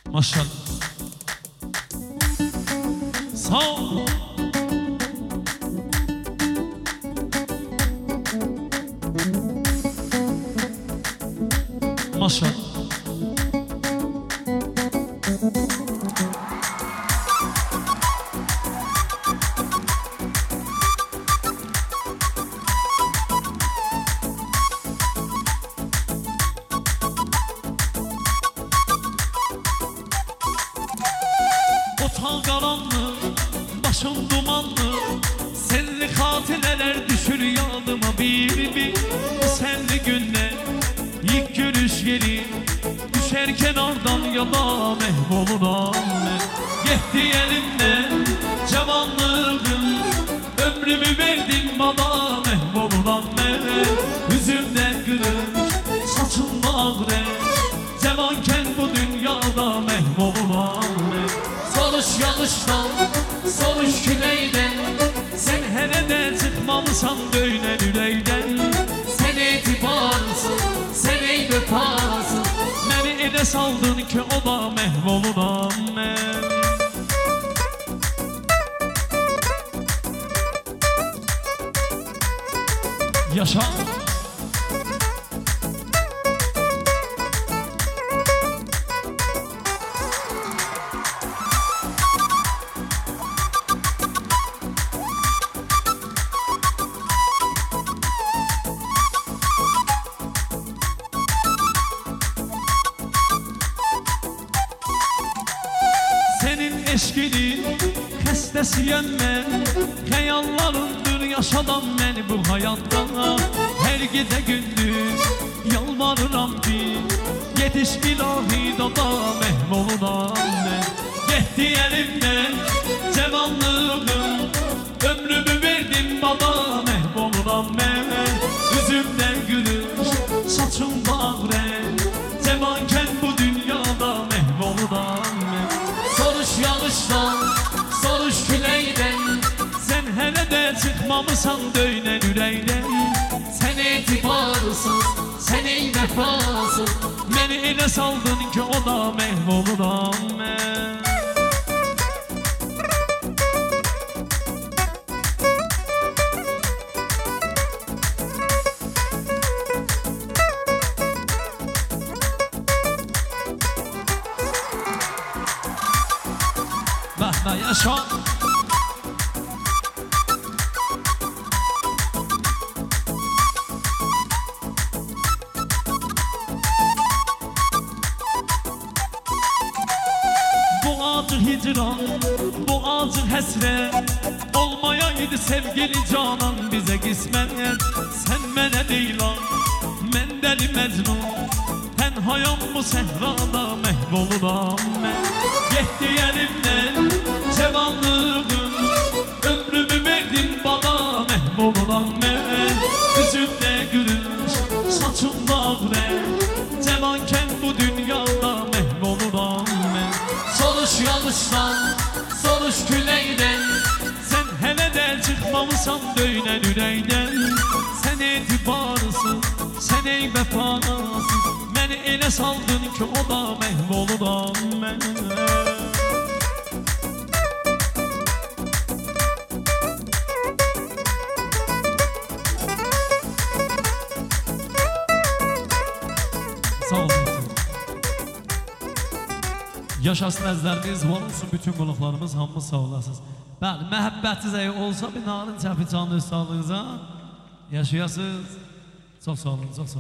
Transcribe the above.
Maşallah. Sağ ol. Maşallah. Otağ karanlık, başım dumanlı, senli hatireler düşür yadıma bir bir. Senli günler, ilk görüş yeri, düşerken oradan yola mehvoluram ben. Yetti elimden cavanlığım, ömrümü verdim bana mehvoluram ben. Yüzümde gülüş, saçımda ağrı, cevanken bu dünyada mehvoluram ben. Soruş yanlıştan, soruş küleyden, sen hele de çıkmamışsan böyle yüreğden. Sen etibarsın, sen ey vefasın, beni ele saldın ki o da mehvoluram ben. Yaşa. Senin eşkinin hestesiyem ben, hayallarındır yaşadan beni bu hayatta. Her gece gündüz yalvarıram ki yetiş ilahi dada mehvoluram ben. Yetti elimden cevanlığım, ömrümü verdim bana mehvoluram ben. Yüzümden gülüş, saçımda ağrı, cevanken bu dünyada mehvoluram ben. Soruş yanlıştan, soruş küleyden, sen hele de çıkmamışsan döynen yüreğden. Sen etibarsız, sen ey vefasız, beni ele saldın ki o da mehvoluram ben. Bahna yaşa. Bu acı hicran, bu acı hasret olmayaydı sevgili canan bize kısmet. Sen mene değil lan, men deli Mecnun, tenhayam bu sehrada mehvoluram ben. Yetti elimden cevanlığım, ömrümü verdim bana mehvoluram ben. Yüzümde gülüş, saçımda ağrı, cevanken bu dünyada mehvoluram ben. Soruş yanlıştan, soruş küleyden, sen hele de çıkmamışsan döynen yüreğden. Sen etibarsın, sen ey vefasız, beni ele saldın ki o da mehvoluram ben. Sağ olun. Yaşasın əzləriniz, var olsun bütün qonaqlarımız, hamımız sağ olasınız. Bəli, məhəbbətiniz əgər olsa bir narın çəpi canlı sağlığınıza yaşayasınız. Çox sağ olun, çox sağ olun.